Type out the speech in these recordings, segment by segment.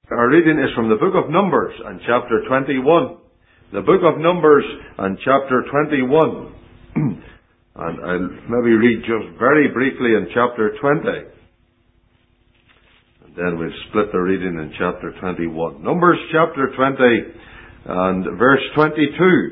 Our reading is from the book of Numbers and chapter 21. The book of Numbers and chapter 21. And I'll maybe read just very briefly in chapter 20. And then we'll split the reading in chapter 21. Numbers chapter 20 and verse 22.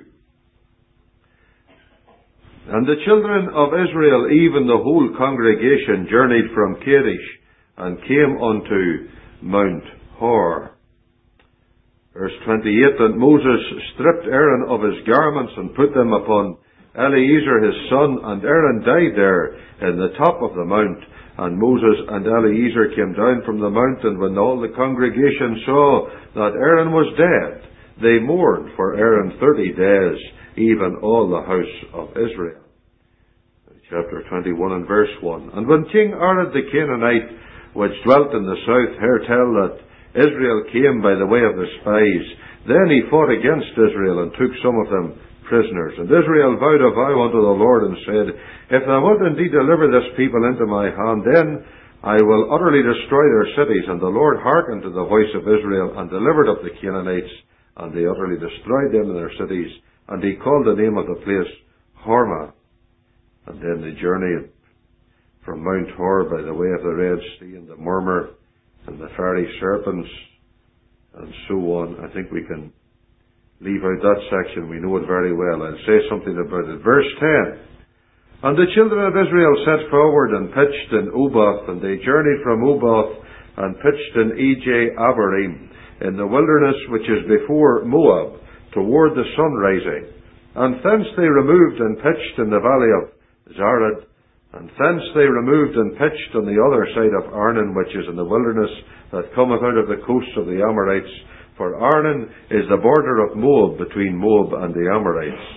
And the children of Israel, even the whole congregation, journeyed from Kadesh and came unto Mount Hor. Verse 28, and Moses stripped Aaron of his garments and put them upon Eleazar his son, and Aaron died there in the top of the mount. And Moses and Eleazar came down from the mount, and when all the congregation saw that Aaron was dead, they mourned for Aaron 30 days, even all the house of Israel. Chapter 21 and verse 1. And when King Arad the Canaanite, which dwelt in the south, heard tell that Israel came by the way of the spies, then he fought against Israel and took some of them prisoners. And Israel vowed a vow unto the Lord and said, if thou wilt indeed deliver this people into my hand, then I will utterly destroy their cities. And the Lord hearkened to the voice of Israel and delivered up the Canaanites, and they utterly destroyed them in their cities. And he called the name of the place Hormah. And then they journeyed from Mount Hor by the way of the Red Sea and the murmur and the fiery serpents and so on. I think we can leave out that section. We know it very well. I'll say something about it. Verse 10. And the children of Israel set forward and pitched in Oboth, and they journeyed from Oboth and pitched in Ije-Abarim in the wilderness which is before Moab toward the sun rising. And thence they removed and pitched in the valley of Zared, and thence they removed and pitched on the other side of Arnon, which is in the wilderness that cometh out of the coast of the Amorites. For Arnon is the border of Moab, between Moab and the Amorites.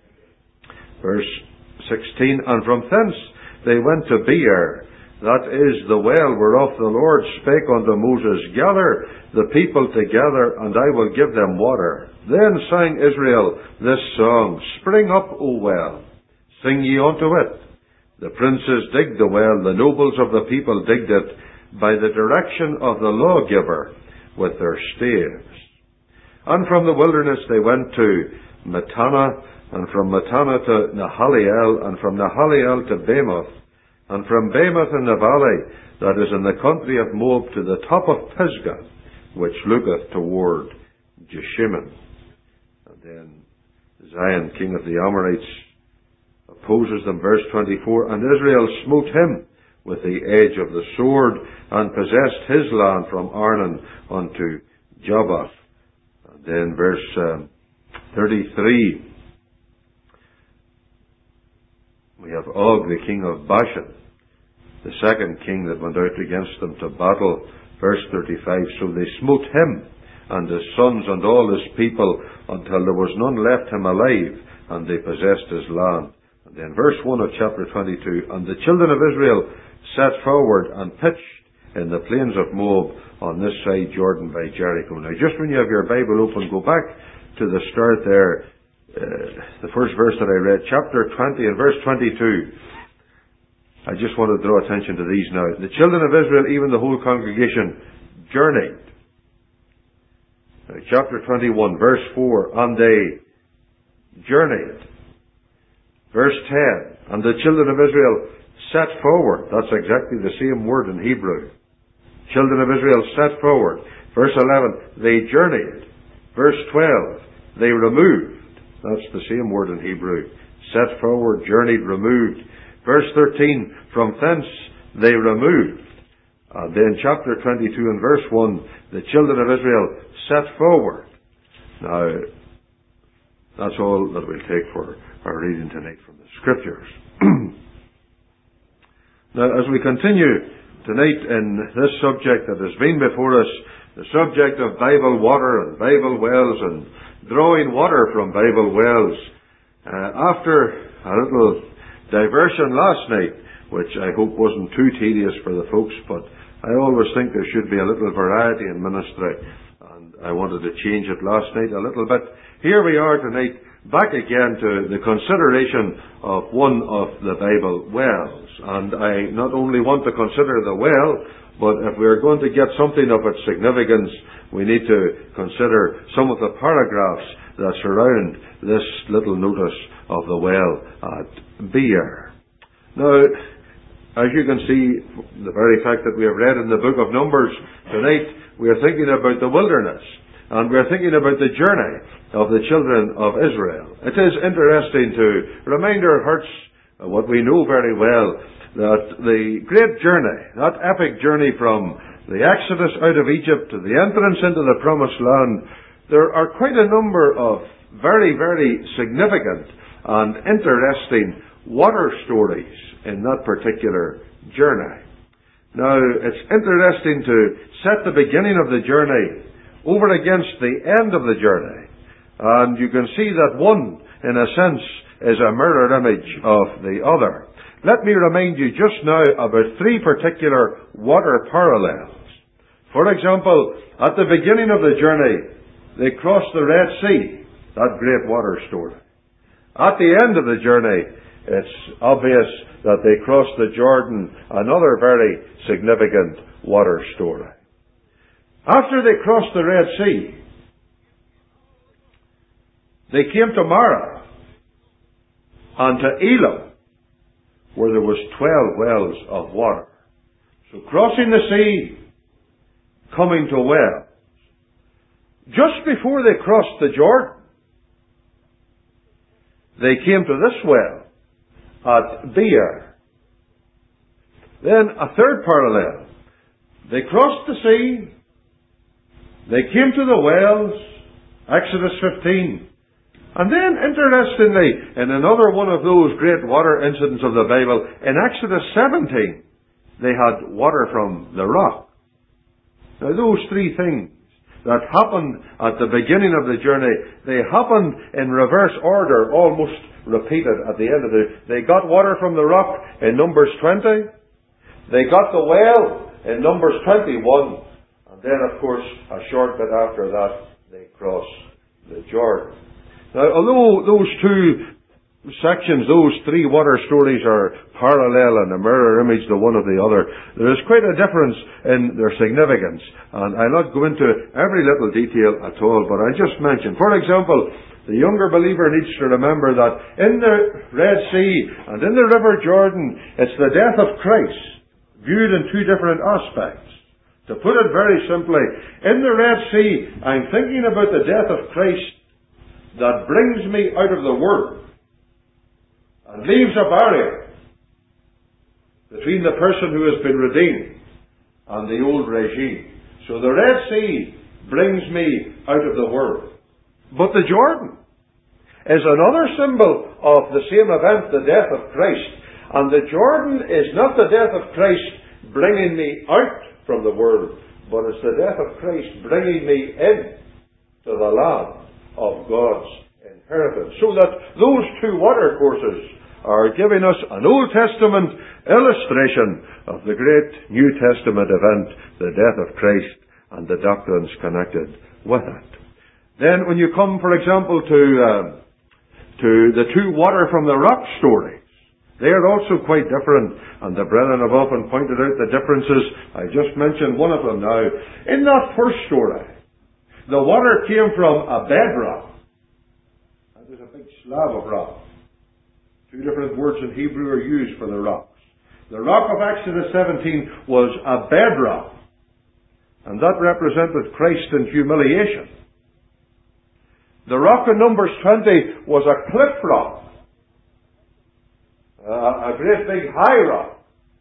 Verse 16, and from thence they went to Beer, that is the well whereof the Lord spake unto Moses, gather the people together, and I will give them water. Then sang Israel this song, spring up, O well, sing ye unto it. The princes digged the well, the nobles of the people digged it, by the direction of the lawgiver with their staves. And from the wilderness they went to Mattanah, and from Mattanah to Nahaliel, and from Nahaliel to Bamoth, and from Bamoth in the valley that is in the country of Moab to the top of Pisgah, which looketh toward Jeshimon. And then Zion, king of the Amorites, opposes them. Verse 24, and Israel smote him with the edge of the sword, and possessed his land from Arnon unto Jabbok. And then verse 33, we have Og, the king of Bashan, the second king that went out against them to battle. Verse 35, so they smote him and his sons and all his people until there was none left him alive, and they possessed his land. And then verse 1 of chapter 22, and the children of Israel set forward and pitched in the plains of Moab on this side Jordan by Jericho. Now just when you have your Bible open, go back to the start there, the first verse that I read, chapter 20 and verse 22. I just want to draw attention to these now. The children of Israel, even the whole congregation, journeyed. Chapter 21, verse 4, and they journeyed. Verse 10, and the children of Israel set forward. That's exactly the same word in Hebrew. Children of Israel set forward. Verse 11, they journeyed. Verse 12, they removed. That's the same word in Hebrew. Set forward, journeyed, removed. Verse 13, from thence they removed. Then chapter 22 and verse 1, the children of Israel set forward. Now, that's all that we'll take for our reading tonight from the Scriptures. Now, as we continue tonight in this subject that has been before us, the subject of Bible water and Bible wells and drawing water from Bible wells, after a little diversion last night, which I hope wasn't too tedious for the folks, but I always think there should be a little variety in ministry, and I wanted to change it last night a little bit. Here we are tonight back again to the consideration of one of the Bible wells. And I not only want to consider the well, but if we're going to get something of its significance, we need to consider some of the paragraphs that surround this little notice of the well at Beer. Now, as you can see, the very fact that we have read in the book of Numbers tonight, we are thinking about the wilderness. And we're thinking about the journey of the children of Israel. It is interesting to remind our hearts of what we know very well, that the great journey, that epic journey from the Exodus out of Egypt to the entrance into the Promised Land, there are quite a number of very, very significant and interesting water stories in that particular journey. Now, it's interesting to set the beginning of the journey over against the end of the journey. And you can see that one, in a sense, is a mirror image of the other. Let me remind you just now about three particular water parallels. For example, at the beginning of the journey, they crossed the Red Sea, that great water story. At the end of the journey, it's obvious that they crossed the Jordan, another very significant water story. After they crossed the Red Sea, they came to Marah and to Elim, where there was 12 wells of water. So crossing the sea, coming to wells. Just before they crossed the Jordan, they came to this well at Beer. Then a third parallel. They crossed the sea, they came to the wells, Exodus 15. And then, interestingly, in another one of those great water incidents of the Bible, in Exodus 17, they had water from the rock. Now, those three things that happened at the beginning of the journey, they happened in reverse order, almost repeated at the end of it. They got water from the rock in Numbers 20. They got the well in Numbers 21. And then, of course, a short bit after that, they cross the Jordan. Now, although those two sections, those three water stories are parallel and a mirror image the one of the other, there is quite a difference in their significance. And I'll not go into every little detail at all, but I just mention, for example, the younger believer needs to remember that in the Red Sea and in the River Jordan, it's the death of Christ, viewed in two different aspects. To put it very simply, in the Red Sea, I'm thinking about the death of Christ that brings me out of the world and leaves a barrier between the person who has been redeemed and the old regime. So the Red Sea brings me out of the world. But the Jordan is another symbol of the same event, the death of Christ. And the Jordan is not the death of Christ bringing me out from the world, but it's the death of Christ bringing me in to the land of God's inheritance. So that those two water courses are giving us an Old Testament illustration of the great New Testament event, the death of Christ, and the doctrines connected with it. Then when you come, for example, to the two water from the rock stories, they are also quite different, and the brethren have often pointed out the differences. I just mentioned one of them now. In that first story, the water came from a bedrock. That is a big slab of rock. Two different words in Hebrew are used for the rocks. The rock of Exodus 17 was a bedrock, and that represented Christ in humiliation. The rock in Numbers 20 was a cliff rock. A great big high rock.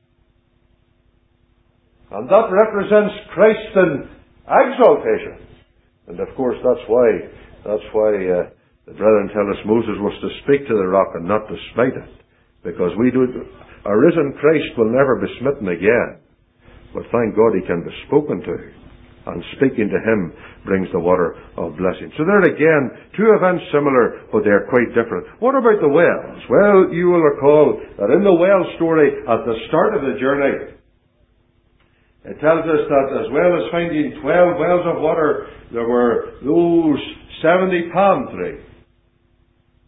And that represents Christ in exaltation. And of course that's why the brethren tell us Moses was to speak to the rock and not to smite it. Because a risen Christ will never be smitten again. But thank God he can be spoken to. And speaking to him brings the water of blessing. So there again, two events similar, but they're quite different. What about the wells? Well, you will recall that in the well story, at the start of the journey, it tells us that as well as finding 12 wells of water, there were those 70 palm trees.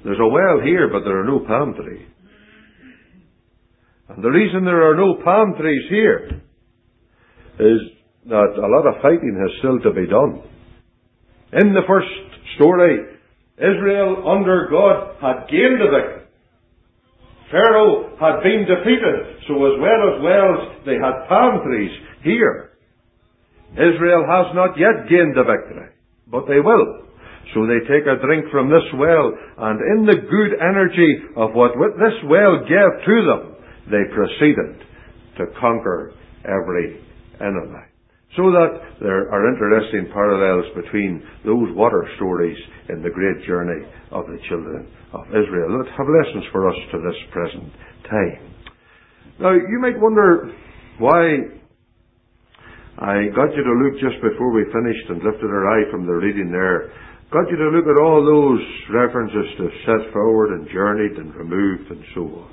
There's a well here, but there are no palm trees. And the reason there are no palm trees here is that a lot of fighting has still to be done. In the first story, Israel under God had gained the victory. Pharaoh had been defeated, so as wells, they had palm trees here. Israel has not yet gained the victory, but they will. So they take a drink from this well, and in the good energy of what this well gave to them, they proceeded to conquer every enemy. So that there are interesting parallels between those water stories in the great journey of the children of Israel that have lessons for us to this present time. Now, you might wonder why I got you to look just before we finished and lifted our eye from the reading there. Got you to look at all those references to set forward and journeyed and removed and so on.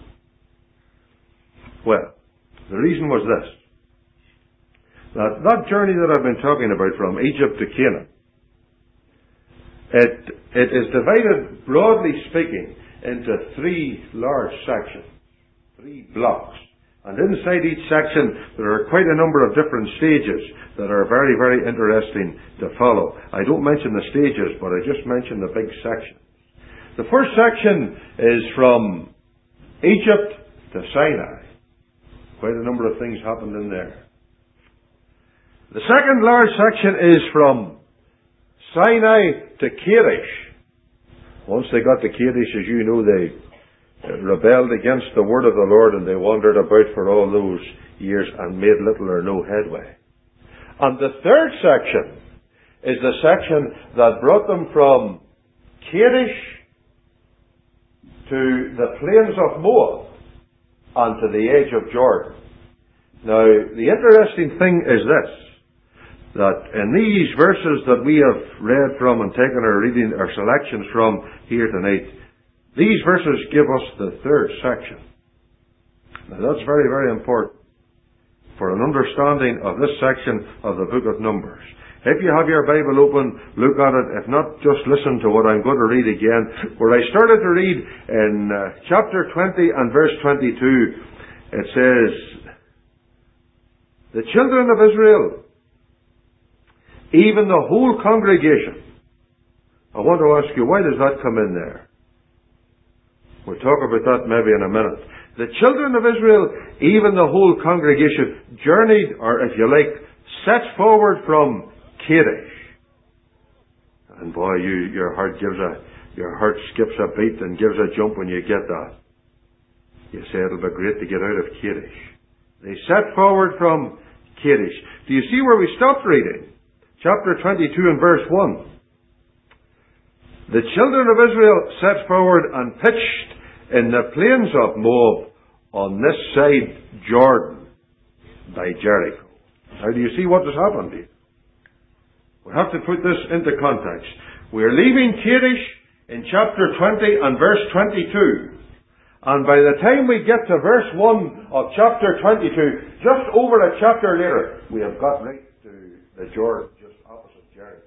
Well, the reason was this. That journey that I've been talking about from Egypt to Canaan, it is divided, broadly speaking, into 3 large sections, 3 blocks. And inside each section, there are quite a number of different stages that are very, very interesting to follow. I don't mention the stages, but I just mention the big section. The first section is from Egypt to Sinai. Quite a number of things happened in there. The second large section is from Sinai to Kadesh. Once they got to Kadesh, as you know, they rebelled against the word of the Lord, and they wandered about for all those years and made little or no headway. And the third section is the section that brought them from Kadesh to the plains of Moab and to the edge of Jordan. Now, the interesting thing is this, that in these verses that we have read from and taken our selections from here tonight, these verses give us the third section. Now, that's very, very important for an understanding of this section of the book of Numbers. If you have your Bible open, look at it. If not, just listen to what I'm going to read again. Where I started to read in chapter 20 and verse 22, it says, the children of Israel, even the whole congregation. I want to ask you, why does that come in there? We'll talk about that maybe in a minute. The children of Israel, even the whole congregation, journeyed, or if you like, set forward from Kadesh. And boy, your heart skips a beat and gives a jump when you get that. You say it'll be great to get out of Kadesh. They set forward from Kadesh. Do you see where we stopped reading? Chapter 22 and verse 1. The children of Israel set forward and pitched in the plains of Moab on this side Jordan by Jericho. Now, do you see what has happened here? We have to put this into context. We're leaving Kadesh in chapter 20 and verse 22. And by the time we get to verse 1 of chapter 22, just over a chapter later, we have got right to the Jordan just opposite Jericho.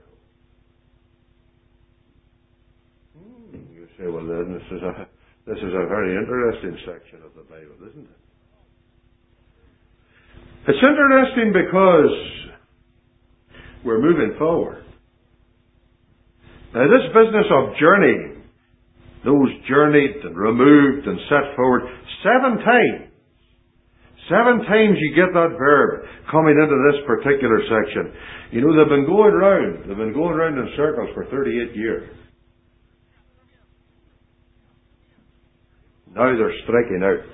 You say, well, then this is a very interesting section of the Bible, isn't it? It's interesting because we're moving forward. Now, this business of journeying, those journeyed and removed and set forward 7 times. 7 times you get that verb coming into this particular section. You know, they've been going round in circles for 38 years. Now they're striking out.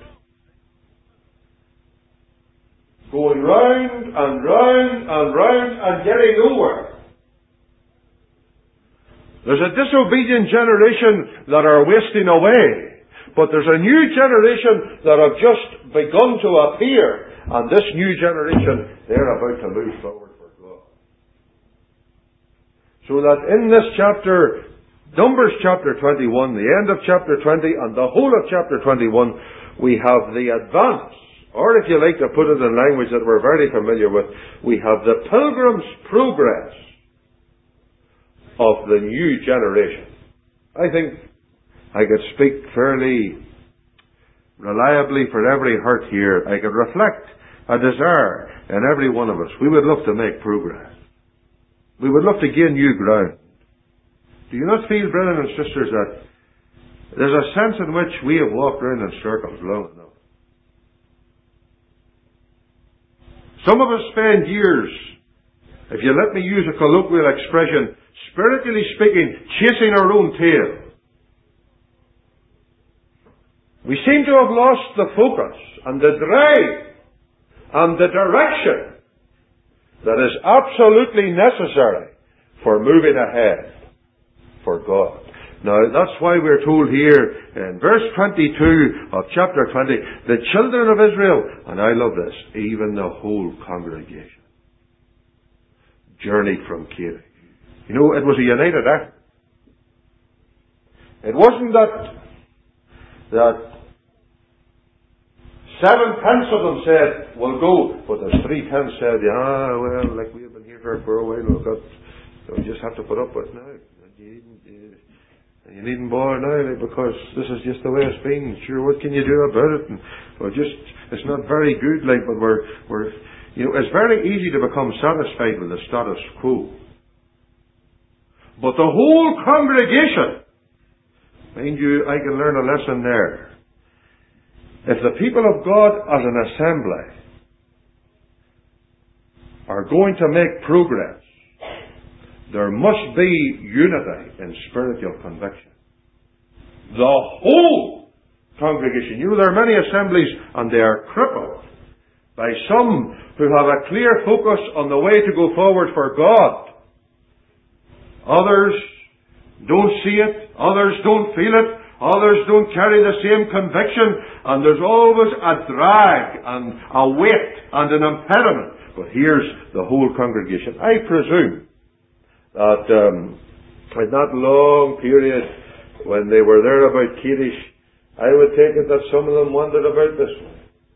Going round and round and round and getting nowhere. There's a disobedient generation that are wasting away. But there's a new generation that have just begun to appear. And this new generation, they're about to move forward for God. So that in this chapter, Numbers chapter 21, the end of chapter 20, and the whole of chapter 21, we have the advance, or if you like to put it in language that we're very familiar with, we have the Pilgrim's Progress of the new generation. I think I could speak fairly reliably for every heart here. I could reflect a desire in every one of us. We would love to make progress. We would love to gain new ground. Do you not feel, brethren and sisters, that there's a sense in which we have walked around in circles long enough? Some of us spend years, if you let me use a colloquial expression, spiritually speaking, chasing our own tail. We seem to have lost the focus and the drive and the direction that is absolutely necessary for moving ahead for God. Now, that's why we're told here in verse 22 of chapter 20, the children of Israel, and I love this, even the whole congregation, journeyed from Kadesh. You know, it was a united effort. It wasn't that 7/10 of them said, we'll go, but there's 3/10 said, well, like we have been here for a while, we just have to put up with it now. You needn't bother now, because this is just the way it's been. Sure, what can you do about it? And it's not very good, but it's very easy to become satisfied with the status quo. But the whole congregation, mind you, I can learn a lesson there. If the people of God as an assembly are going to make progress, there must be unity in spiritual conviction. The whole congregation. You know, there are many assemblies and they are crippled by some who have a clear focus on the way to go forward for God. Others don't see it. Others don't feel it. Others don't carry the same conviction. And there's always a drag and a weight and an impediment. But here's the whole congregation. I presume that in that long period when they were there about Kadesh, I would take it that some of them wandered about this way.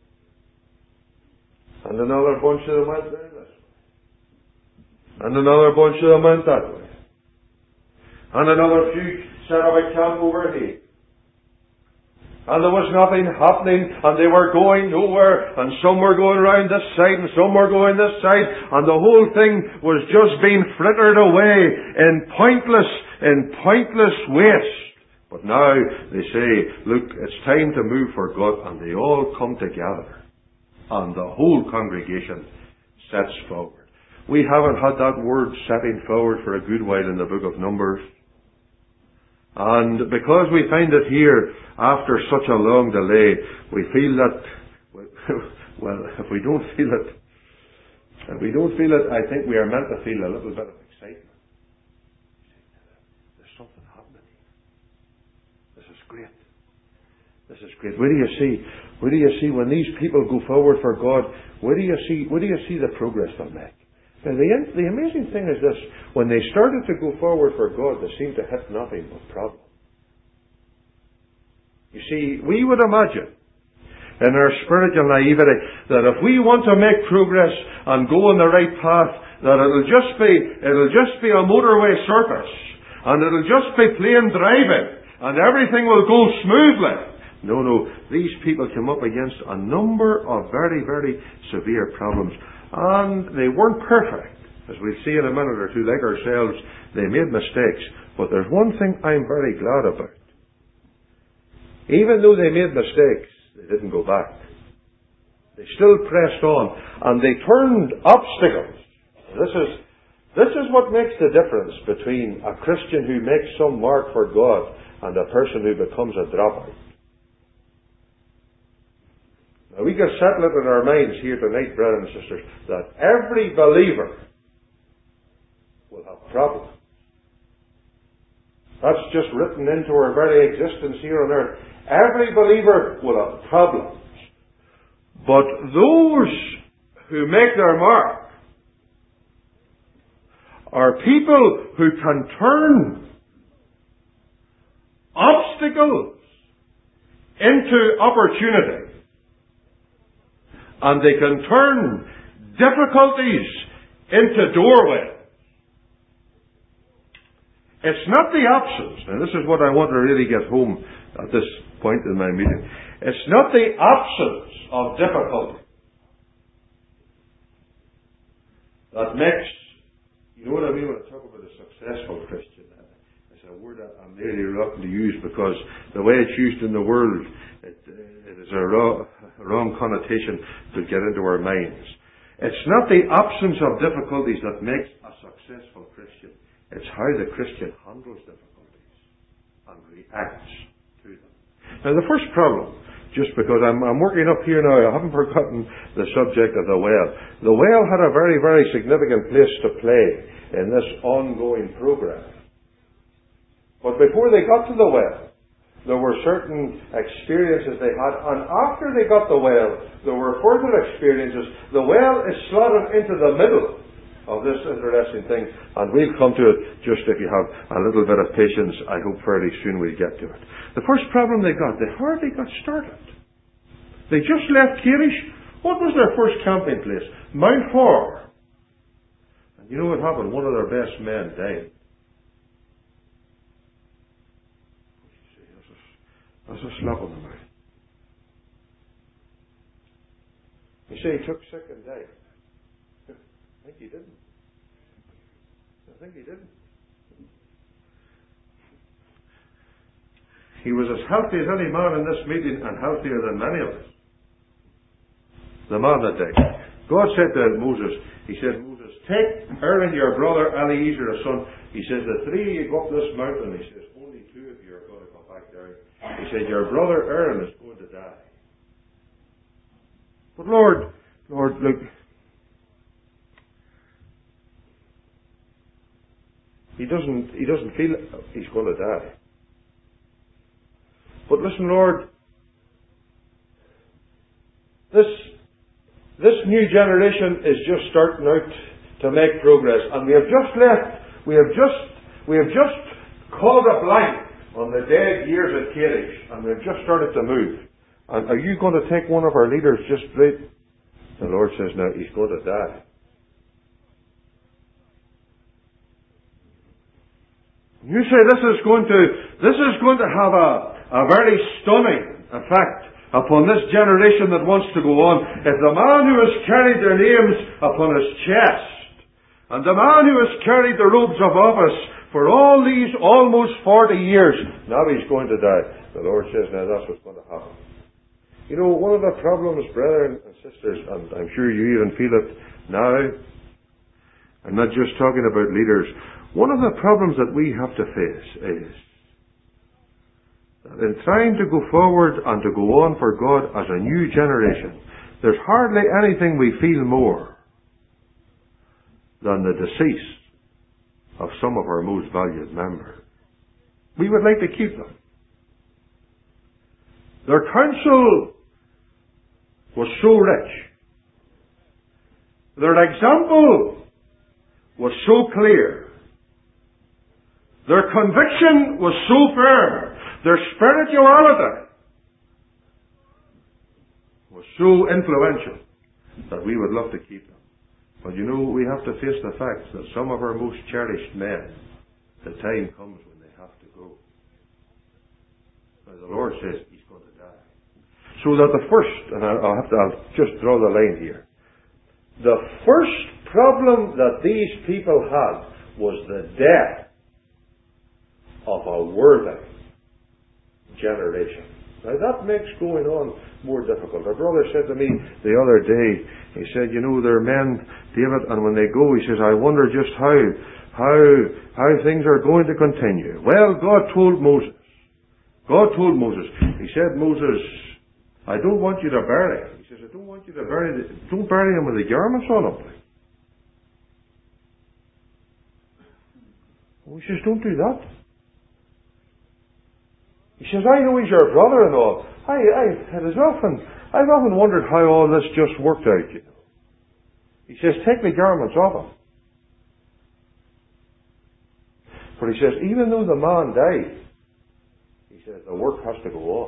And another bunch of them went there this way. And another bunch of them went that way. And another few set up a camp over here. And there was nothing happening, and they were going nowhere, and some were going round this side, and some were going this side, and the whole thing was just being frittered away in pointless waste. But now they say, look, it's time to move for God, and they all come together, and the whole congregation sets forward. We haven't had that word setting forward for a good while in the book of Numbers. And because we find it here, after such a long delay, we feel that, well, if we don't feel it, I think we are meant to feel a little bit of excitement. There's something happening here. This is great. This is great. Where do you see when these people go forward for God, where do you see the progress they'll make? Now, the amazing thing is this. When they started to go forward for God, they seemed to hit nothing but problems. You see, we would imagine, in our spiritual naivety, that if we want to make progress and go on the right path, that it'll just be a motorway circus, and it'll just be plain driving, and everything will go smoothly. No. These people came up against a number of very, very severe problems. And they weren't perfect. As we'll see in a minute or two, like ourselves, they made mistakes. But there's one thing I'm very glad about. Even though they made mistakes, they didn't go back. They still pressed on. And they turned obstacles. This is what makes the difference between a Christian who makes some mark for God and a person who becomes a dropout. Now, we can settle it in our minds here tonight, brothers and sisters, that every believer will have problems. That's just written into our very existence here on earth. Every believer will have problems. But those who make their mark are people who can turn obstacles into opportunity. And they can turn difficulties into doorways. It's not the absence. Now this is what I want to really get home at this point in my meeting. It's not the absence of difficulty that makes, you know what I mean when I talk about a successful Christian. It's a word that I'm really reluctant to use because the way it's used in the world, it is a wrong connotation to get into our minds. It's not the absence of difficulties that makes a successful Christian. It's how the Christian handles difficulties and reacts to them. Now the first problem, just because I'm working up here now, I haven't forgotten the subject of the well. The well had a very, very significant place to play in this ongoing program. But before they got to the well, there were certain experiences they had, and after they got the well, there were further experiences. The well is slotted into the middle of this interesting thing, and we'll come to it just if you have a little bit of patience. I hope fairly soon we'll get to it. The first problem they hardly got started. They just left Kadesh. What was their first camping place? Mount Hor. And you know what happened? One of their best men died. That's a slap on the mouth. You say he took sick and died. I think he didn't. He was as healthy as any man in this meeting and healthier than many of us. The man that died. God said to Moses, He said, Moses, take Aaron your brother, Eliezer his son. He says, the three of you go up this mountain. He says, only two of you are going to come back down. He said, your brother Aaron is going to die. But Lord, look, He doesn't feel he's going to die. But listen, Lord, this new generation is just starting out to make progress, and we have just called a blank on the dead years at Kadesh, and we have just started to move. And are you going to take one of our leaders just right? The Lord says, no, he's going to die. You say this is going to have a very stunning effect upon this generation that wants to go on. If the man who has carried their names upon his chest, and the man who has carried the robes of office for all these almost 40 years, now he's going to die. The Lord says, now that's what's going to happen. You know, one of the problems, brethren and sisters, and I'm sure you even feel it now, I'm not just talking about leaders. One of the problems that we have to face is that in trying to go forward and to go on for God as a new generation, there's hardly anything we feel more than the decease of some of our most valued members. We would like to keep them. Their counsel was so rich. Their example was so clear. Their conviction was so firm. Their spirituality was so influential that we would love to keep them. But you know, we have to face the fact that some of our most cherished men, the time comes when they have to go. Now the Lord says he's going to die. So that the first, and I'll just draw the line here. The first problem that these people had was the death of a worthy generation. Now that makes going on more difficult. Our brother said to me the other day, he said, you know, there are men, David, and when they go, he says, I wonder just how things are going to continue. Well, God told Moses. He said, Moses, I don't want you to bury. He says, I don't want you to bury. Don't bury him with the garments on him. He says, don't do that. He says, I know he's your brother and all. I've often wondered how all this just worked out, you know. He says, take the garments off him. But he says, even though the man died, he says, the work has to go on.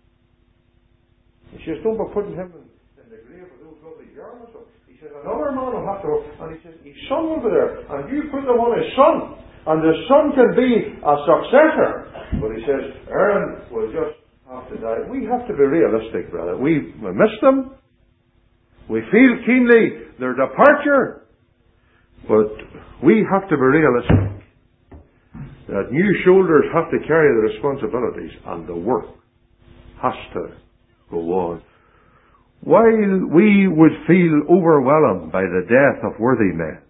He says, don't be putting him in the grave with those lovely garments on. He says, another man will have to work. And he says, his son will be there. And you put them on his son. and the son can be a successor. But he says, Aaron will just have to die. We have to be realistic, brother. We miss them. We feel keenly their departure. But we have to be realistic. That new shoulders have to carry the responsibilities, and the work has to go on. While we would feel overwhelmed by the death of worthy men,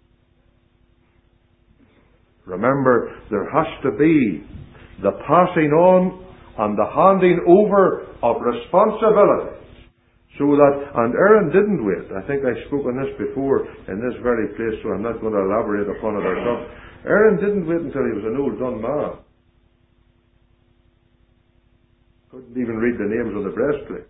remember, there has to be the passing on and the handing over of responsibilities. So that, and Aaron didn't wait. I think I spoke on this before in this very place, so I'm not going to elaborate upon it ourselves. Aaron didn't wait until he was an old done man. Couldn't even read the names of the breastplate.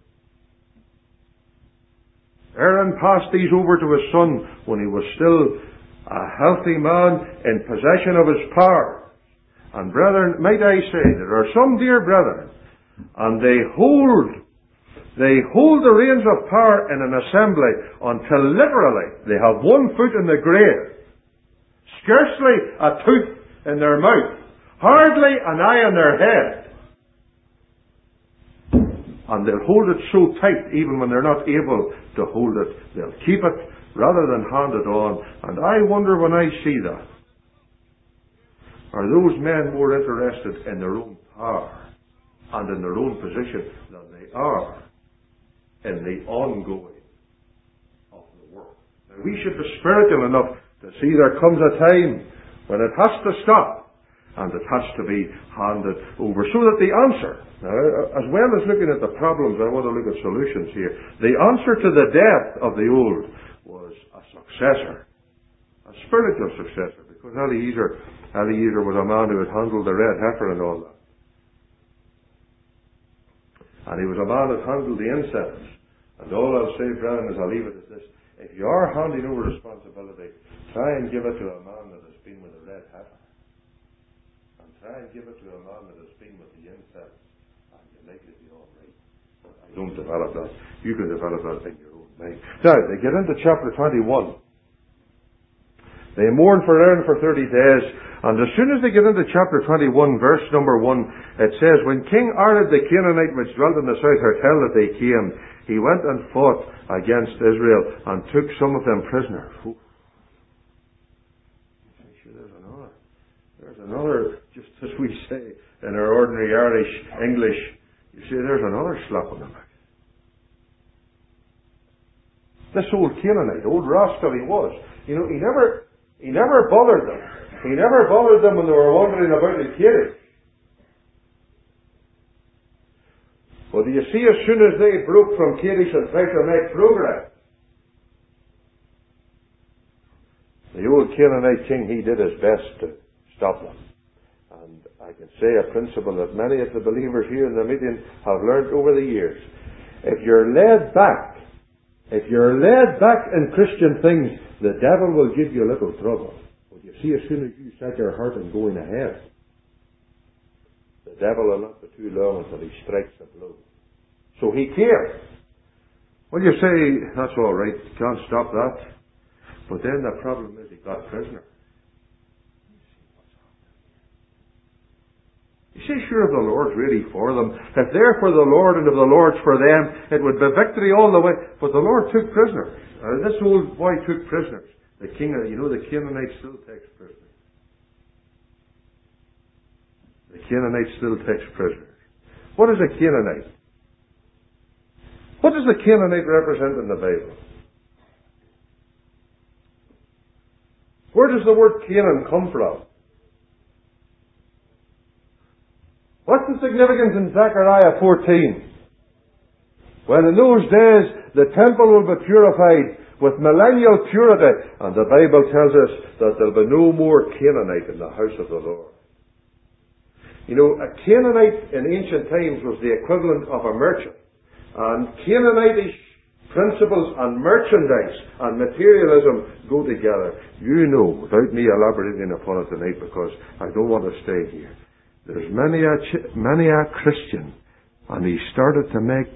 Aaron passed these over to his son when he was still a healthy man in possession of his power. And brethren, might I say, there are some dear brethren, and they hold the reins of power in an assembly until literally they have one foot in the grave, scarcely a tooth in their mouth, hardly an eye in their head. And they'll hold it so tight, even when they're not able to hold it, they'll keep it rather than hand it on. And I wonder when I see that, are those men more interested in their own power and in their own position than they are in the ongoing of the work? Now, we should be spiritual enough to see there comes a time when it has to stop and it has to be handed over, so that the answer, now, as well as looking at the problems, I want to look at solutions here. The answer to the death of the old was a successor, a spiritual successor, because Eliezer was a man who had handled the red heifer and all that. And he was a man that handled the incense. And all I'll say, brethren, is I'll leave it at this. If you are handing over responsibility, try and give it to a man that has been with the red heifer. And try and give it to a man that has been with the incense. And you're likely to be all right. But I don't develop that. You can develop that in your own mind. Now, they get into chapter 21. They mourn for Aaron for 30 days, and as soon as they get into chapter 21, verse number 1, it says, when King Arad the Canaanite, which dwelt in the south, heard tell that they came, he went and fought against Israel, and took some of them prisoners. There's another, just as we say in our ordinary Irish English, you see, there's another slap on the back. This old Canaanite, old rascal he was, you know, he never bothered them. He never bothered them when they were wandering about in Kadesh. But you see, as soon as they broke from Kadesh and tried to make progress, the old Canaanite king, he did his best to stop them. And I can say a principle that many of the believers here in the meeting have learned over the years. If you're led back in Christian things, the devil will give you a little trouble. But you see, as soon as you set your heart on going ahead, the devil will not be too long until he strikes the blow. So he came. Well, you say, that's all right, you can't stop that. But then the problem is he got prisoner. You say, sure, if the Lord's really for them, if they're for the Lord and if the Lord's for them, it would be victory all the way. But the Lord took prisoners. This old boy took prisoners. The king, the Canaanite still takes prisoners. The Canaanite still takes prisoners. What is a Canaanite? What does the Canaanite represent in the Bible? Where does the word Canaan come from? What's the significance in Zechariah 14? Well, in those days, the temple will be purified with millennial purity. And the Bible tells us that there'll be no more Canaanite in the house of the Lord. You know, a Canaanite in ancient times was the equivalent of a merchant. And Canaanitish principles and merchandise and materialism go together. You know, without me elaborating upon it tonight, because I don't want to stay here. There's many a Christian, and he started to make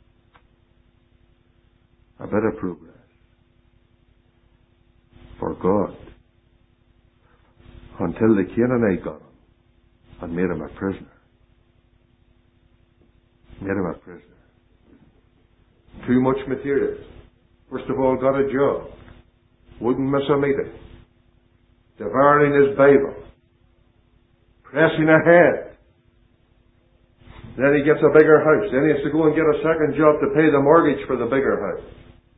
a bit of progress for God. until the Canaanite got him and made him a prisoner. Made him a prisoner. Too much material. First of all, got a job. Wouldn't miss a meeting. Devouring his Bible. Pressing ahead. Then he gets a bigger house. Then he has to go and get a second job to pay the mortgage for the bigger house.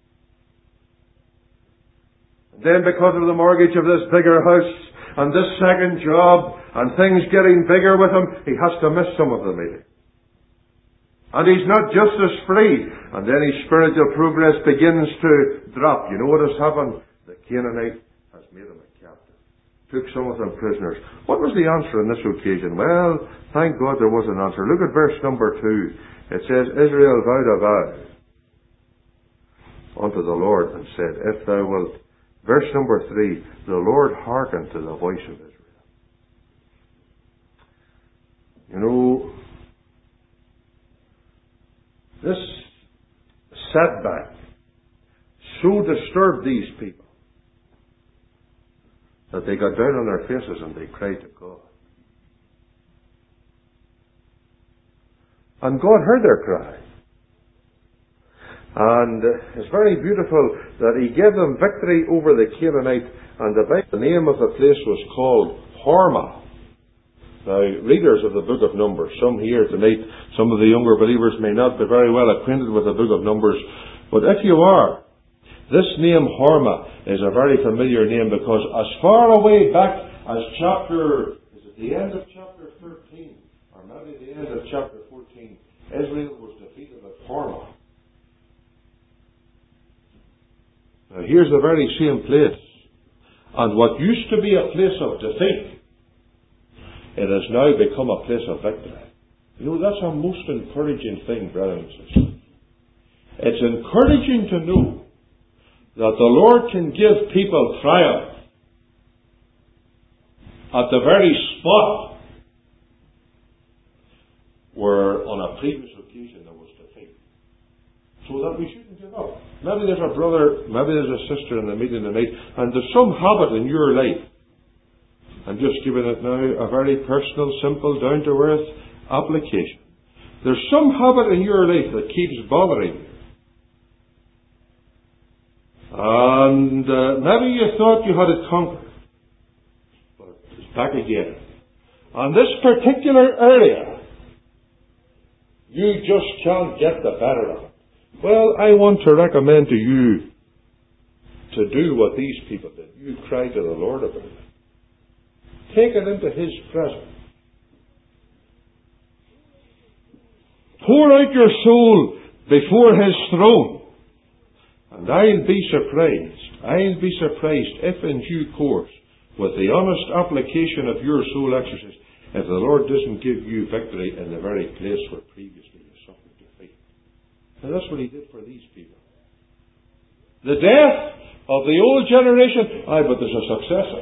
And then because of the mortgage of this bigger house and this second job and things getting bigger with him, he has to miss some of the meeting. And he's not just as free. And then his spiritual progress begins to drop. You know what has happened? The Canaanite has made him a captive. Took some of them prisoners. What was the answer on this occasion? Well, thank God there was an answer. Look at verse number 2. It says, Israel vowed a vow unto the Lord and said, if thou wilt. Verse number 3, the Lord hearkened to the voice of Israel. You know, this setback so disturbed these people that they got down on their faces and they cried to God. And God heard their cry. And it's very beautiful that He gave them victory over the Canaanite, and the name of the place was called Hormah. Now, readers of the book of Numbers, some here tonight, some of the younger believers may not be very well acquainted with the book of Numbers, but if you are, this name Hormah is a very familiar name because as far away back as is it the end of chapter 13, or maybe the end of chapter 14, Israel was defeated at Hormah. Now here's the very same place. And what used to be a place of defeat, it has now become a place of victory. You know, that's a most encouraging thing, brothers and sisters. It's encouraging to know that the Lord can give people triumph at the very spot where on a previous occasion there was defeat. So that we shouldn't give up. Maybe there's a brother, maybe there's a sister in the meeting tonight, and there's some habit in your life. I'm just giving it now a very personal, simple, down-to-earth application. There's some habit in your life that keeps bothering you. And maybe you thought you had it conquered. But it's back again. On this particular area, you just can't get the better of it. Well, I want to recommend to you to do what these people did. You cry to the Lord about it. Take it into His presence. Pour out your soul before His throne. And I'll be surprised if in due course, with the honest application of your soul exercise, if the Lord doesn't give you victory in the very place where previously you suffered defeat. And that's what He did for these people. The death of the old generation, but there's a successor.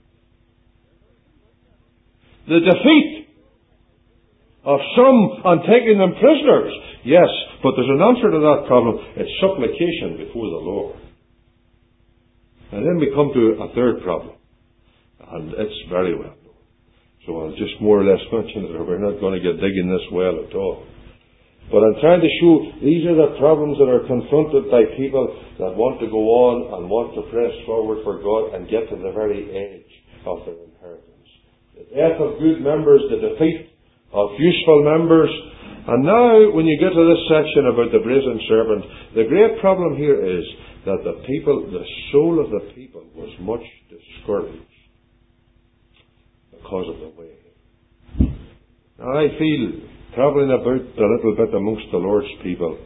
The defeat of some and taking them prisoners, yes, but there's an answer to that problem. It's supplication before the Lord. And then we come to a third problem. And it's very well known. So I'll just more or less mention it, or we're not going to get digging this well at all. But I'm trying to show these are the problems that are confronted by people that want to go on and want to press forward for God and get to the very edge of their inheritance. The death of good members, the defeat of useful members. And now, when you get to this section about the brazen serpent, the great problem here is that the soul of the people was much discouraged because of the way. Now, I feel, travelling about a little bit amongst the Lord's people,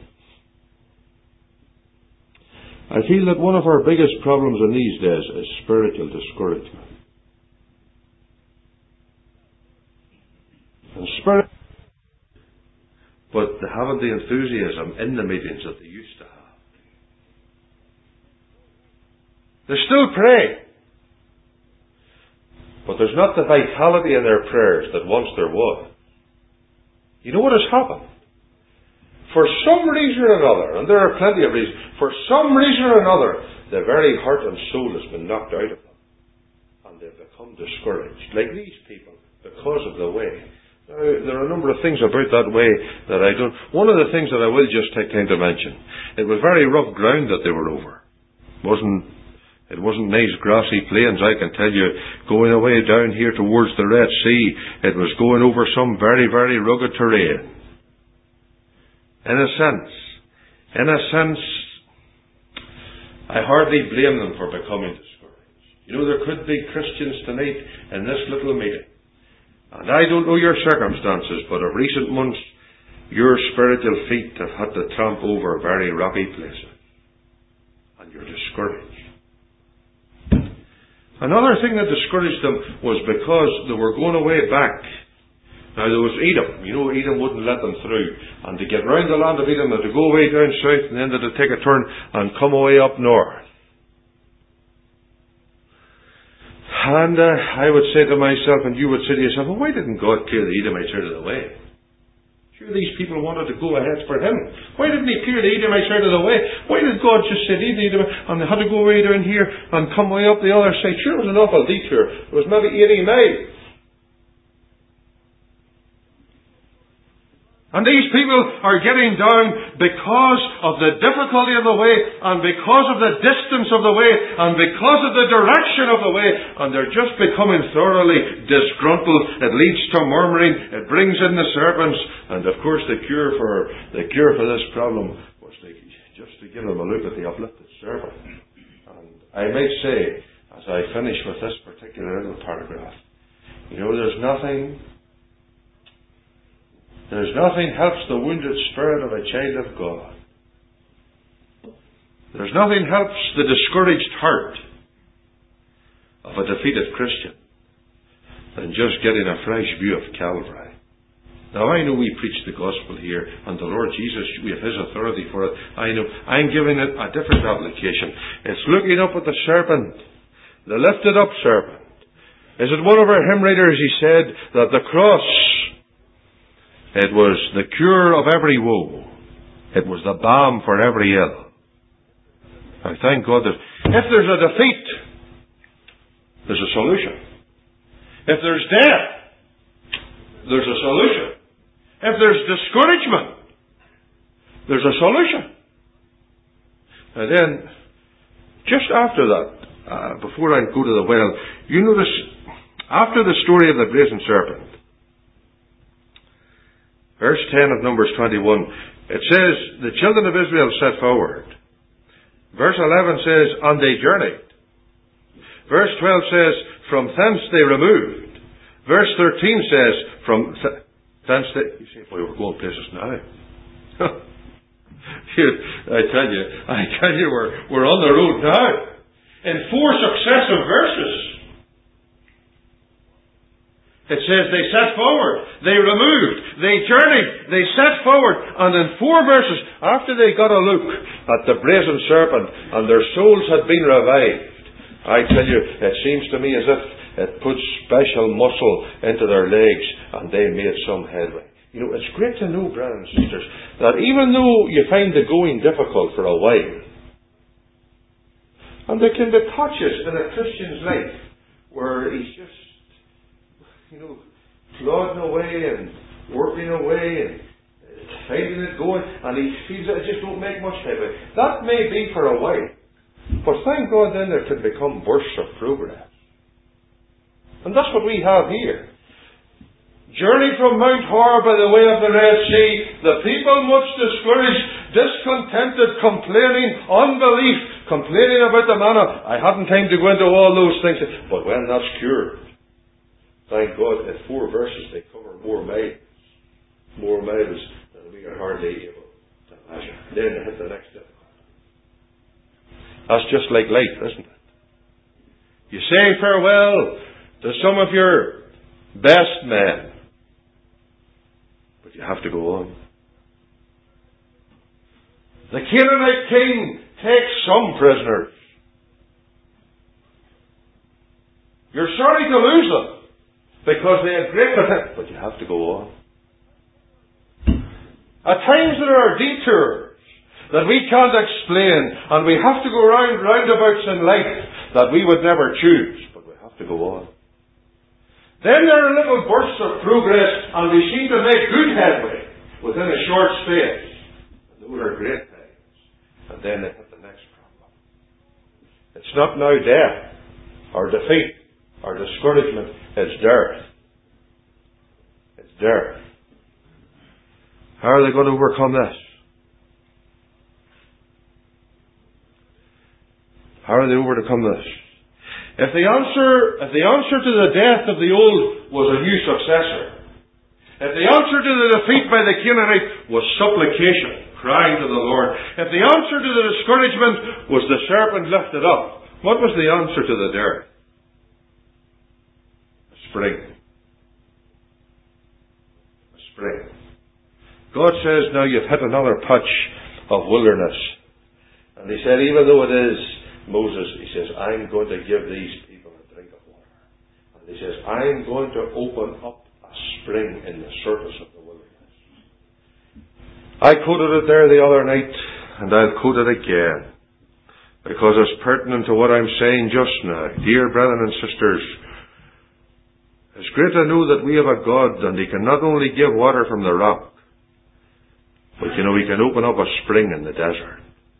I feel that one of our biggest problems in these days is spiritual discouragement. And but they haven't the enthusiasm in the meetings that they used to have. They still pray, but there's not the vitality in their prayers that once there was. You know what has happened? For some reason or another, and there are plenty of reasons, for some reason or another, the very heart and soul has been knocked out of them. and they've become discouraged, like these people, because of the way. Now, there are a number of things about that way that I don't... One of the things that I will just take time to mention, it was very rough ground that they were over. It wasn't nice grassy plains, I can tell you. Going away down here towards the Red Sea, it was going over some very, very rugged terrain. In a sense, I hardly blame them for becoming discouraged. You know, there could be Christians tonight in this little meeting. And I don't know your circumstances, but of recent months, your spiritual feet have had to tramp over very rocky places. And you're discouraged. Another thing that discouraged them was because they were going away back. Now there was Edom. You know, Edom wouldn't let them through. And to get round the land of Edom, they had to go away down south, and then they had to take a turn and come away up north. And I would say to myself, and you would say to yourself, well, why didn't God clear the Edomites out of the way? Sure, these people wanted to go ahead for Him. Why didn't He clear the Edomites out of the way? Why did God just say, leave the Edomites, and they had to go way down here and come way up the other side? Sure, it was an awful detour. It was maybe 80 miles. And these people are getting down because of the difficulty of the way, and because of the distance of the way, and because of the direction of the way, and they're just becoming thoroughly disgruntled. It leads to murmuring, it brings in the serpents, and of course the cure for this problem was just to give them a look at the uplifted serpent. And I might say, as I finish with this particular little paragraph, you know, there's nothing helps the wounded spirit of a child of God. There's nothing helps the discouraged heart of a defeated Christian than just getting a fresh view of Calvary. Now I know we preach the gospel here, and the Lord Jesus, we have His authority for it. I know. I'm giving it a different application. It's looking up at the serpent, the lifted up serpent. Is it one of our hymn writers, he said, that the cross, it was the cure of every woe. It was the balm for every ill. I thank God that if there's a defeat, there's a solution. If there's death, there's a solution. If there's discouragement, there's a solution. And then, just after that, before I go to the well, you notice, after the story of the brazen serpent, verse 10 of Numbers 21, it says, the children of Israel set forward. Verse 11 says, and they journeyed. Verse 12 says, from thence they removed. Verse 13 says, from thence they... You say, boy, we're going places now. I tell you, we're on the road now. In 4 successive verses, it says they set forward, they removed, they journeyed, they set forward, and in 4 verses, after they got a look at the brazen serpent and their souls had been revived, I tell you, it seems to me as if it put special muscle into their legs and they made some headway. You know, it's great to know, brothers and sisters, that even though you find the going difficult for a while, and there can be touches in a Christian's life where he's just, plodding away and working away and finding it going, and he feels that it just don't make much headway. That may be for a while, but thank God then there can become bursts of progress. And that's what we have here. Journey from Mount Hor by the way of the Red Sea, the people much discouraged, discontented, complaining, unbelief, complaining about the manna. I haven't time to go into all those things, but when that's cured, thank God, in 4 verses they cover more miles than we are hardly able to measure. Then they hit the next difficulty. That's just like life, isn't it? You say farewell to some of your best men, but you have to go on. The Canaanite king takes some prisoners. You're sorry to lose them, because they had great potential, but you have to go on. At times there are detours that we can't explain, and we have to go round roundabouts in life that we would never choose, but we have to go on. Then there are little bursts of progress, and we seem to make good headway within a short space. And those are great things. And then they hit the next problem. It's not now death, or defeat, or discouragement. It's dearth. It's dearth. How are they going to overcome this? How are they overcome this? If the answer to the death of the old was a new successor, if the answer to the defeat by the Canaanite was supplication, crying to the Lord, if the answer to the discouragement was the serpent lifted up, what was the answer to the dearth? A spring. A spring. God says, now you've hit another patch of wilderness. And He said, even though it is Moses, He says, I'm going to give these people a drink of water. And He says, I'm going to open up a spring in the surface of the wilderness. I quoted it there the other night, and I'll quote it again, because it's pertinent to what I'm saying just now. Dear brethren and sisters, it's great to know that we have a God, and He can not only give water from the rock, but He can open up a spring in the desert.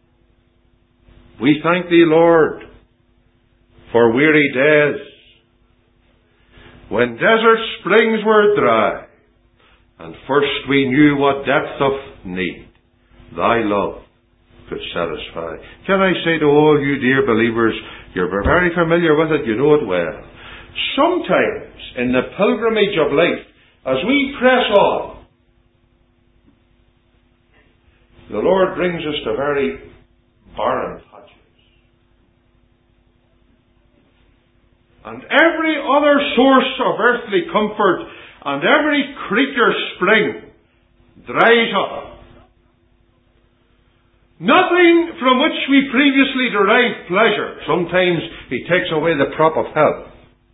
We thank Thee, Lord, for weary days, when desert springs were dry, and first we knew what depth of need Thy love could satisfy. Can I say to all you dear believers, you're very familiar with it, you know it well. Sometimes in the pilgrimage of life, as we press on, the Lord brings us to very barren patches. And every other source of earthly comfort and every creature spring dries up. Nothing from which we previously derived pleasure. Sometimes He takes away the prop of health.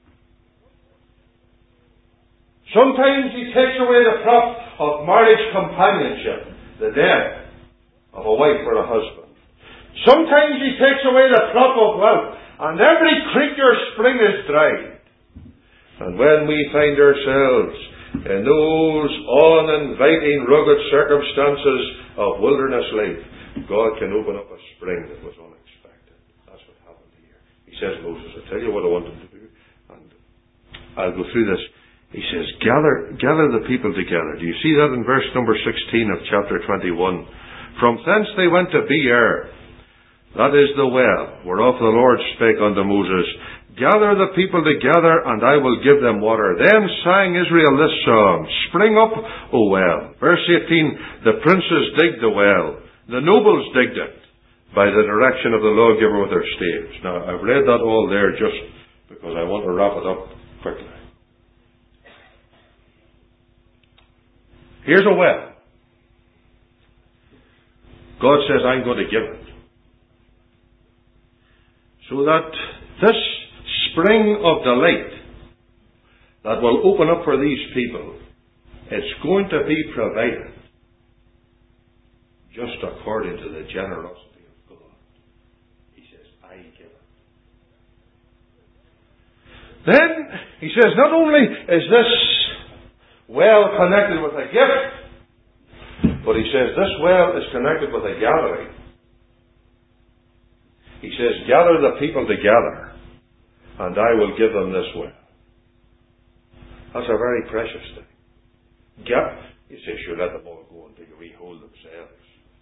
Sometimes He takes away the prop of marriage companionship, the death of a wife or a husband. Sometimes He takes away the prop of wealth, and every creature spring is dried. And when we find ourselves in those uninviting, rugged circumstances of wilderness life, God can open up a spring that was unexpected. That's what happened here. He says, Moses, I'll tell you what I want them to do, and I'll go through this. He says, gather the people together. Do you see that in verse number 16 of chapter 21? From thence they went to Beer, that is the well, whereof the Lord spake unto Moses, gather the people together, and I will give them water. Then sang Israel this song, spring up, O well. Verse 18, the princes digged the well, the nobles digged it, by the direction of the lawgiver with their staves. Now, I've read that all there just because I want to wrap it up quickly. Here's a well. God says, I'm going to give it. So that this spring of delight that will open up for these people, it's going to be provided just according to the generosity of God. He says, I give it. Then, He says, not only is this well connected with a gift, but He says this well is connected with a gathering. He says, gather the people together, and I will give them this well. That's a very precious thing. He says, sure, let them all go and dig a wee hole themselves.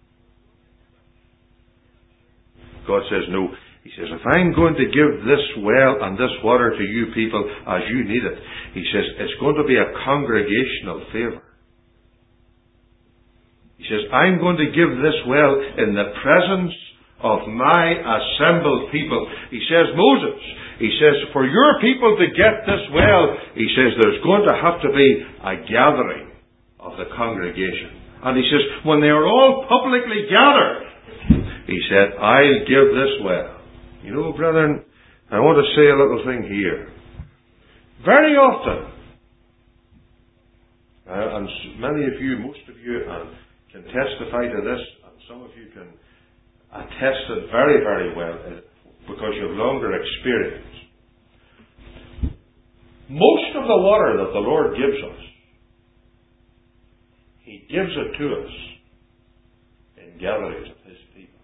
God says, no. He says, if I'm going to give this well and this water to you people as you need it, He says, it's going to be a congregational favour. He says, I'm going to give this well in the presence of my assembled people. He says, Moses, He says, for your people to get this well, He says, there's going to have to be a gathering of the congregation. And He says, when they are all publicly gathered, He said, I'll give this well. You know, brethren, I want to say a little thing here. Very often, and many of you, most of you, can testify to this, and some of you can attest it very, very well, because you have longer experience. Most of the water that the Lord gives us, He gives it to us in gatherings of His people.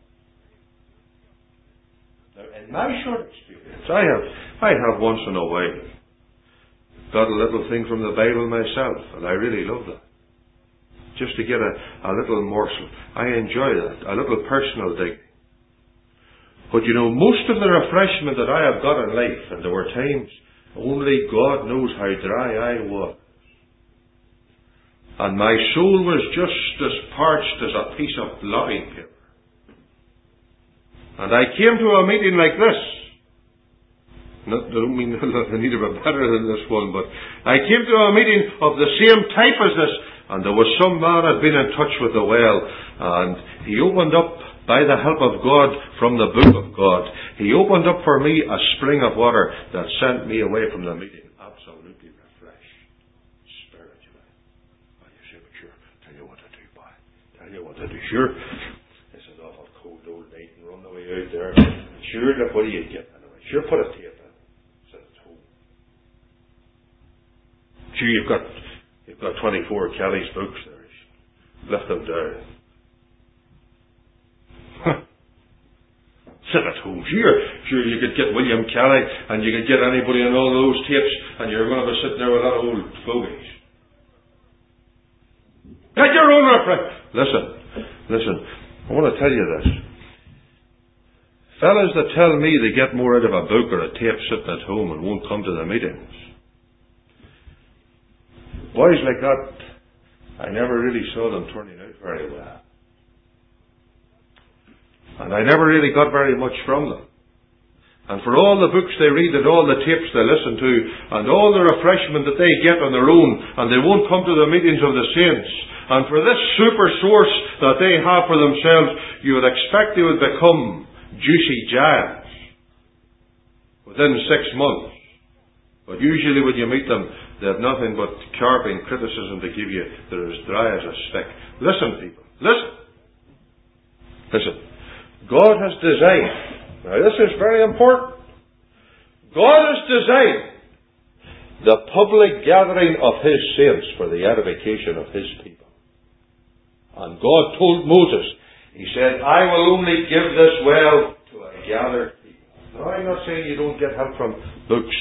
Now, in my short experience, I have once in a while got a little thing from the Bible myself, and I really love that. Just to get a little morsel. I enjoy that. A little personal dig. But most of the refreshment that I have got in life, and there were times only God knows how dry I was. And my soul was just as parched as a piece of blotting paper. And I came to a meeting like this. I don't mean that I need to be better than this one, but I came to a meeting of the same type as this, and there was some man had been in touch with the well, and he opened up, by the help of God, from the book of God, he opened up for me a spring of water that sent me away from the meeting absolutely refreshed, spiritually. And you say, but sure, tell you what to do, boy. Tell you what to do. Sure, this is awful cold old night and run away out there. Sure, look, what do you get anyway? Sure, put a tape in. Sit at home. Sure, you've got 24 Kelly's books there. Left them down. Sit at home. Sure, you could get William Kelly, and you could get anybody on all those tapes, and you're going to be sitting there with a lot of old fogies. Get your own reference. Listen. I want to tell you this. Fellas that tell me they get more out of a book or a tape sitting at home and won't come to the meetings. Boys like that, I never really saw them turning out very well. And I never really got very much from them. And for all the books they read and all the tapes they listen to and all the refreshment that they get on their own, and they won't come to the meetings of the saints, and for this super source that they have for themselves, you would expect they would become juicy giants within 6 months. But usually when you meet them, they have nothing but carping criticism to give you. They're as dry as a stick. Listen, people. Listen. God has designed, now this is very important, God has designed the public gathering of His saints for the edification of His people. And God told Moses, He said, I will only give this well to a gathered people. Now I'm not saying you don't get help from books.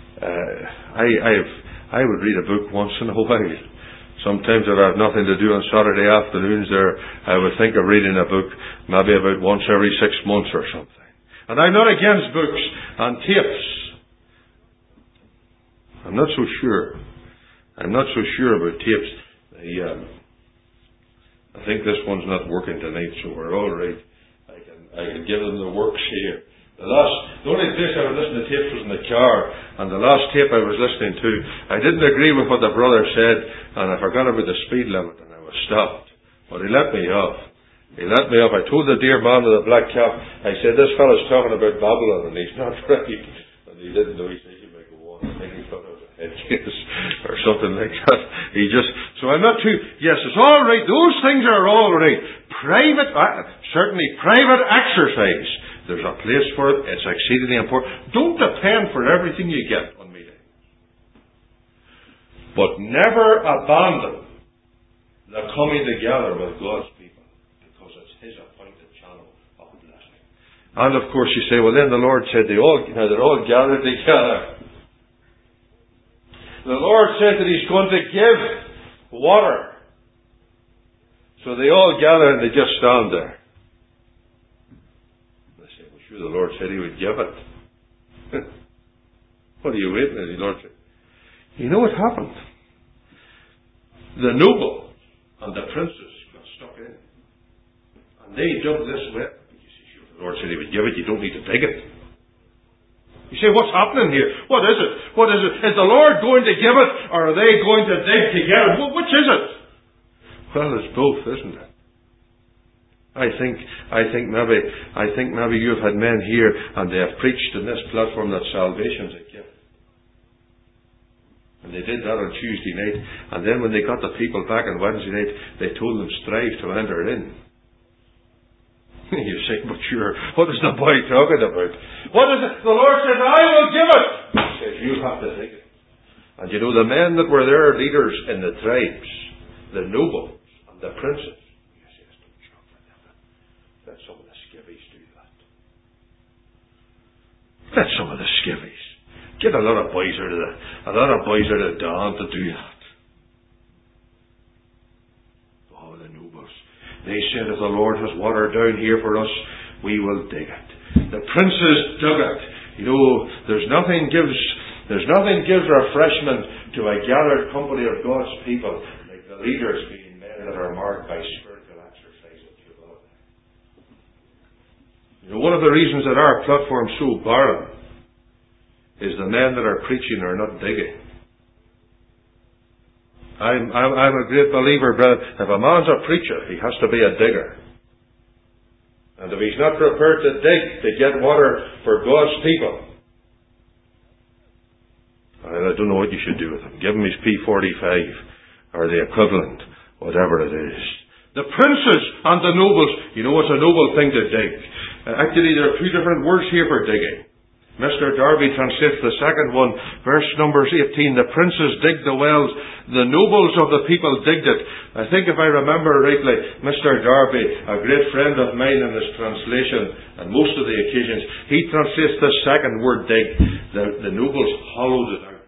I would read a book once in a while. Sometimes if I have nothing to do on Saturday afternoons there, I would think of reading a book maybe about once every 6 months or something. And I'm not against books and tapes. I'm not so sure about tapes. I think this one's not working tonight, so we're all right. I can give them the works here. The only place I was listening to tapes was in the car, and the last tape I was listening to, I didn't agree with what the brother said, and I forgot about the speed limit, and I was stopped. But he let me off. I told the dear man with the black cap, I said, this fellow's talking about Babylon, and he's not right. And he didn't know. He said, you might go on. I think he thought I was a head case, or something like that. So I'm not too, yes, it's all right. Those things are all right. Certainly private exercise. There's a place for it. It's exceedingly important. Don't depend for everything you get on meetings. But never abandon the coming together with God's people, because it's His appointed channel of blessing. And of course you say, well then the Lord said they're all gathered together. The Lord said that He's going to give water. So they all gather and they just stand there. The Lord said He would give it. What are you waiting at? The Lord said, you know what happened? The noble and the princes got stuck in. And they dug this well. You see, sure, the Lord said He would give it. You don't need to dig it. You say, what's happening here? What is it? Is the Lord going to give it, or are they going to dig to get it? Which is it? Well, it's both, isn't it? I think maybe you've had men here and they have preached in this platform that salvation's a gift. And they did that on Tuesday night, and then when they got the people back on Wednesday night, they told them strive to enter in. You say, but sure, what is the boy talking about? What is it? The Lord says, I will give it. He says, you have to take it. And you know, the men that were their leaders in the tribes, the nobles and the princes, let some of the skivvies do that. Let some of the skivvies. Get a lot of boys out of Dawn to do that. Oh, the nobles. They said, if the Lord has water down here for us, we will dig it. The princes dug it. You know, there's nothing gives refreshment to a gathered company of God's people like the leaders being men that are marked by spiritual exercise of humility. You know, one of the reasons that our platform's so barren is the men that are preaching are not digging. I'm a great believer, brother. If a man's a preacher, he has to be a digger. And if he's not prepared to dig to get water for God's people, I don't know what you should do with him. Give him his P45 or the equivalent, whatever it is. The princes and the nobles, you know what's a noble thing to dig? Actually, there are two different words here for digging. Mr. Darby translates the second one, verse numbers 18. The princes digged the wells, the nobles of the people digged it. I think if I remember rightly, Mr. Darby, a great friend of mine in his translation, and most of the occasions, he translates the second word dig. The nobles hollowed it out.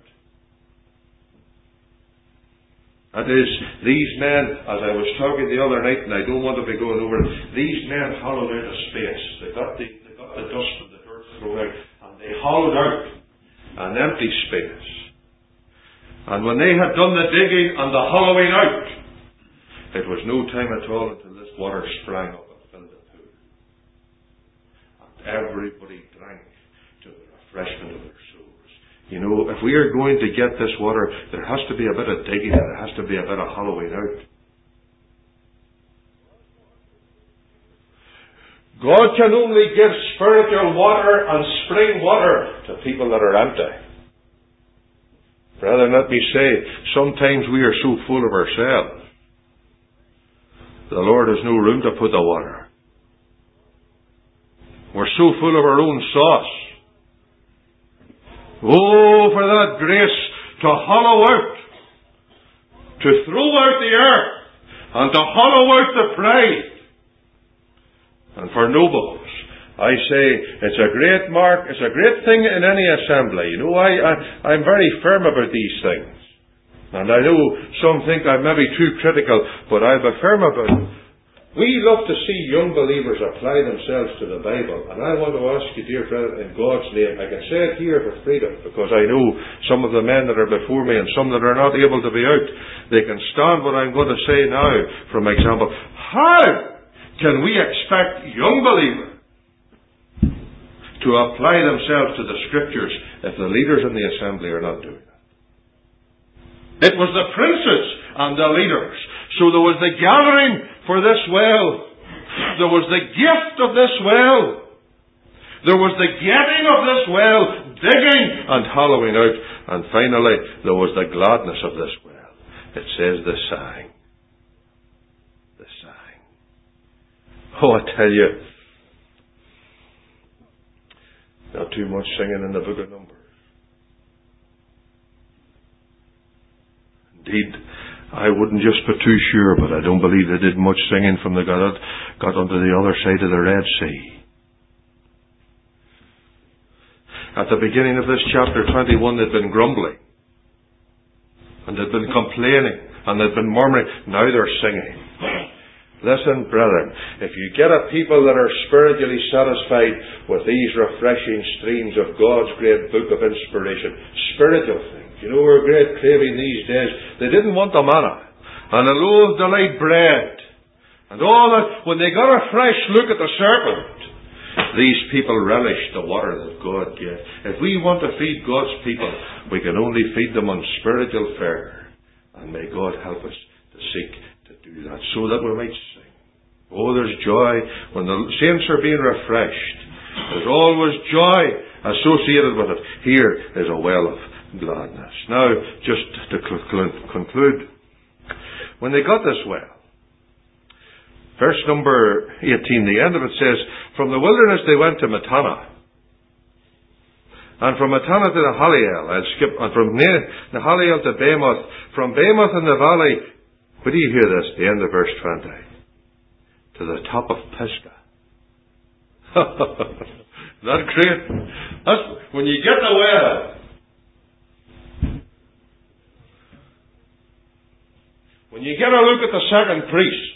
That is, these men, as I was talking the other night, and I don't want to be going over it, these men hollowed out a space. They got the dust and the dirt thrown out. They hollowed out an empty space. And when they had done the digging and the hollowing out, it was no time at all until this water sprang up and filled the pool. And everybody drank to the refreshment of their souls. You know, if we are going to get this water, there has to be a bit of digging and there has to be a bit of hollowing out. God can only give spiritual water and spring water to people that are empty. Brethren, let me say, sometimes we are so full of ourselves, the Lord has no room to put the water. We're so full of our own sauce. Oh, for that grace to hollow out, to throw out the earth, and to hollow out the pride. And for nobles, I say, it's a great mark, it's a great thing in any assembly. You know, I'm very firm about these things. And I know some think I'm maybe too critical, but I'm firm about it. We love to see young believers apply themselves to the Bible. And I want to ask you, dear friend, in God's name, I can say it here for freedom, because I know some of the men that are before me and some that are not able to be out, they can stand what I'm going to say now, from example. How can we expect young believers to apply themselves to the Scriptures if the leaders in the assembly are not doing that? It was the princes and the leaders. So there was the gathering for this well. There was the gift of this well. There was the getting of this well, digging and hollowing out. And finally, there was the gladness of this well. It says the sang. Oh, I tell you, not too much singing in the book of Numbers. Indeed, I wouldn't just be too sure, but I don't believe they did much singing from they got onto the other side of the Red Sea. At the beginning of this chapter 21, they'd been grumbling, and they'd been complaining, and they'd been murmuring. Now they're singing. Listen, brethren, if you get a people that are spiritually satisfied with these refreshing streams of God's great book of inspiration, spiritual things, you know, we're great craving these days. They didn't want the manna and a loaf of light bread and all that. When they got a fresh look at the serpent, these people relished the water that God gave. If we want to feed God's people, we can only feed them on spiritual fare. And may God help us to seek to do that, so that we might sing. Oh, there's joy when the saints are being refreshed. There's always joy associated with it. Here is a well of gladness. Now, just to conclude, when they got this well, verse number 18, the end of it says, from the wilderness they went to Mattanah. And from Atana to Nahaliel, I'll skip, and from Nahaliel to Bamoth, from Bamoth in the valley, where do you hear this? The end of verse 20. To the top of Pisgah. Isn't that great? That's when you get the well. When you get a look at the second priest,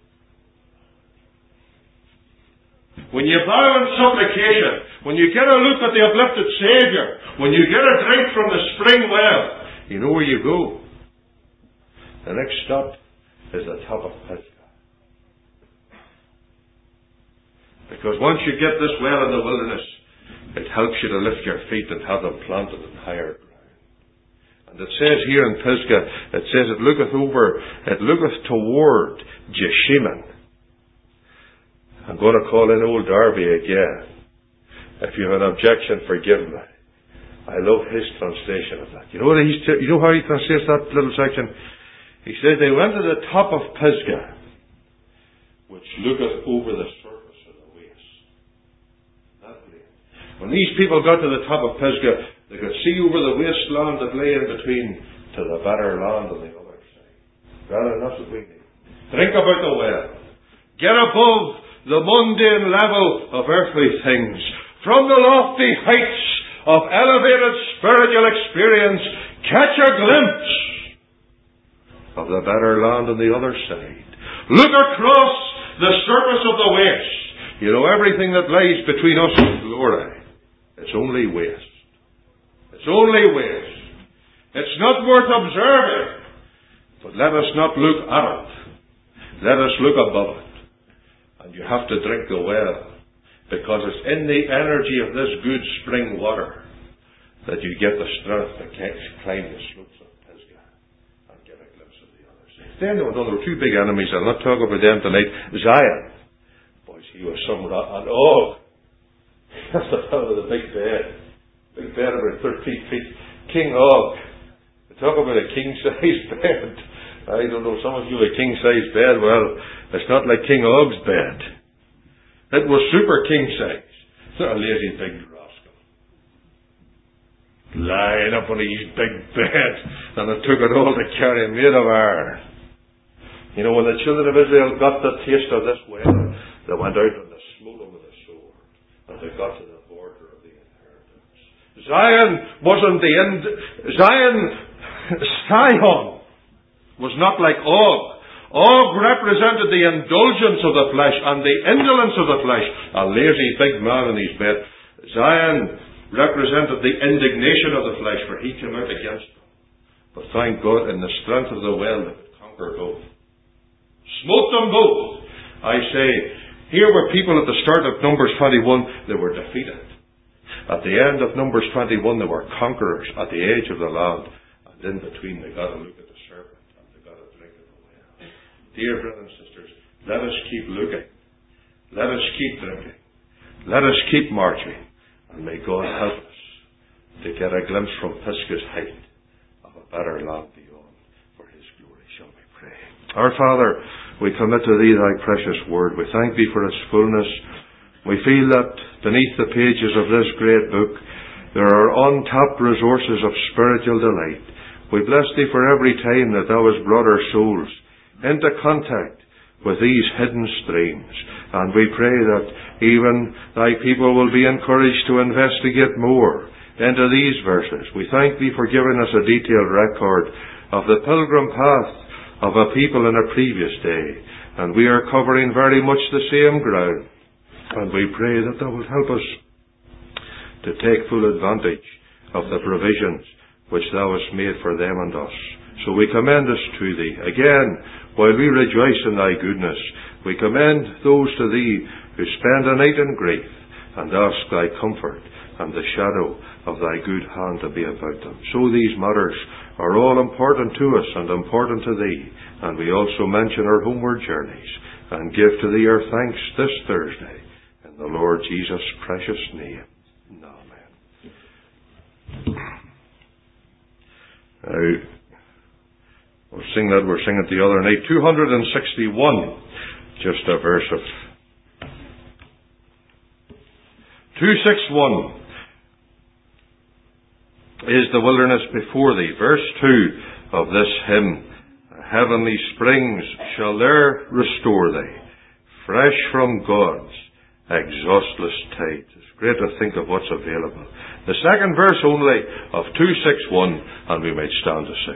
when you bow in supplication, when you get a look at the uplifted Saviour, when you get a drink from the spring well, you know where you go. The next stop is the top of Pisgah. Because once you get this well in the wilderness, it helps you to lift your feet and have them planted in higher ground. And it says here in Pisgah, it says it looketh toward Jesheman. I'm going to call in old Darby again. If you have an objection, forgive me. I love his translation of that. You know how he translates that little section? He says they went to the top of Pisgah, which looketh over the surface of the waste. When these people got to the top of Pisgah, they could see over the wasteland that lay in between to the better land on the other side. Rather, that's what we need. Think about the well. Get above the mundane level of earthly things. From the lofty heights of elevated spiritual experience, catch a glimpse of the better land on the other side. Look across the surface of the waste. You know, everything that lies between us and glory, it's only waste. It's only waste. It's not worth observing. But let us not look at it. Let us look above it. And you have to drink the well, because it's in the energy of this good spring water that you get the strength to climb the slopes of Pisgah and get a glimpse of the other side. Then there were two big enemies. I'll not talk about them tonight. Zion. Boys, he was some and Og. That's the fellow with the big bed. Big bed about 13 feet. King Og. They talk about a king-sized bed. I don't know, some of you have a king-sized bed. Well, it's not like King Og's bed. It was super king-size. It's not a lazy big rascal. Lying up on his big bed, and it took it all to carry him made of iron. You know, when the children of Israel got the taste of this well, they went out and they smote them with a sword, and they got to the border of the inheritance. Zion wasn't the end. Sihon was not like Og. Og represented the indulgence of the flesh and the indolence of the flesh. A lazy big man in his bed. Zion represented the indignation of the flesh, for he came out against them. But thank God, in the strength of the well, they could conquer both. Smote them both. I say, here were people at the start of Numbers 21, they were defeated. At the end of Numbers 21, they were conquerors at the edge of the land. And in between, they got a look at the serpent. Dear brothers and sisters, let us keep looking. Let us keep drinking. Let us keep marching. And may God help us to get a glimpse from Pisgah's height of a better land beyond for His glory. Shall we pray? Our Father, we commit to Thee Thy precious Word. We thank Thee for its fullness. We feel that beneath the pages of this great book there are untapped resources of spiritual delight. We bless Thee for every time that Thou hast brought our souls into contact with these hidden streams. And we pray that even Thy people will be encouraged to investigate more into these verses. We thank Thee for giving us a detailed record of the pilgrim path of a people in a previous day. And we are covering very much the same ground. And we pray that Thou will help us to take full advantage of the provisions which Thou hast made for them and us. So we commend us to Thee. Again, while we rejoice in Thy goodness, we commend those to Thee who spend a night in grief, and ask Thy comfort and the shadow of Thy good hand to be about them. So these matters are all important to us and important to Thee, and we also mention our homeward journeys, and give to Thee our thanks this Thursday, in the Lord Jesus' precious name. Amen. Now, we'll sing that. We're singing it the other night. 261. Just a verse of 261. is the wilderness before thee. Verse 2 of this hymn. Heavenly springs shall there restore thee, fresh from God's exhaustless tide. It's great to think of what's available. The second verse only of 261, and we might stand to sing.